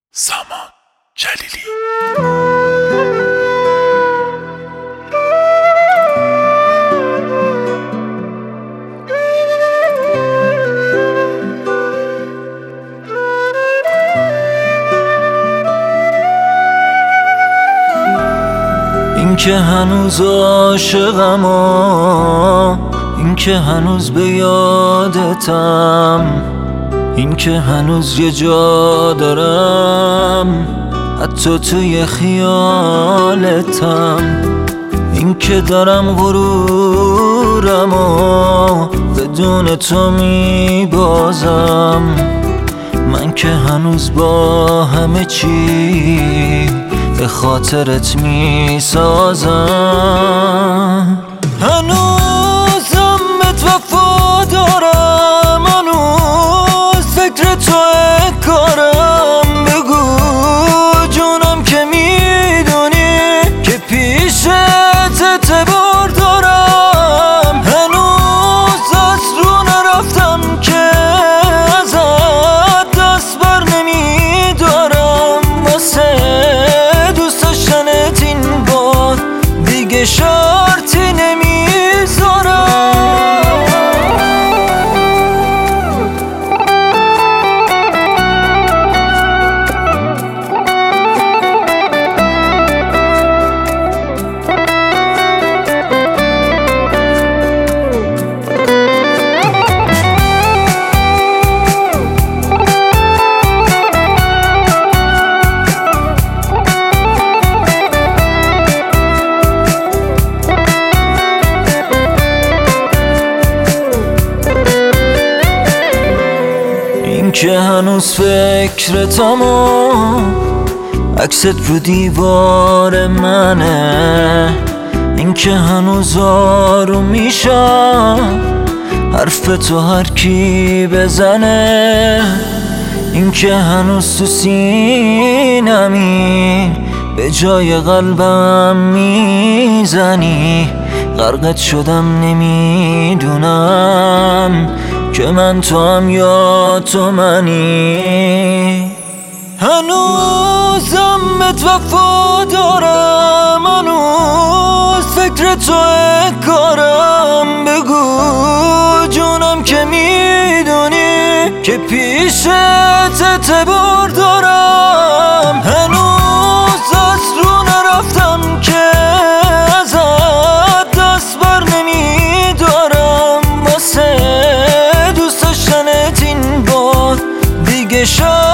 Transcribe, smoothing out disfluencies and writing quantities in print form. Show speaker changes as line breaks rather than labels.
سامان جلیلی.
این که هنوز عاشقم و این که هنوز به یادتم، این که هنوز یه جا دارم حتی توی خیالتم، این که دارم غرورم و بدون تو میبازم، من که هنوز با همه چی به خاطرت میسازم. هنوزم بهت وفا دارم، هنوز فکر توی کارم. بگو جونم که میدونی که پیشت اعتبار دارم. هنوز از رو نرفتم که ازت دست بر نمیدارم، واسه دوست داشتنت این بار دیگه شرطی نمیذارم. این که هنوز فکرتم و عکست رو دیوار منه، این که هنوز آروم میشم حرف تو هر کی بزنه، این که هنوز تو سینمی به جای قلبم میزنی. غرقت شدم نمیدونم که من تو هم یا تو منی. هنوزم بهت وفا دارم، هنوز فکر توی کارم. بگو جونم که میدونی که پیشت اعتبار دارم. هنوز از رو نرفتم که ازت دست بر نمیدارم، واسه دوست داشتنت این بار دیگه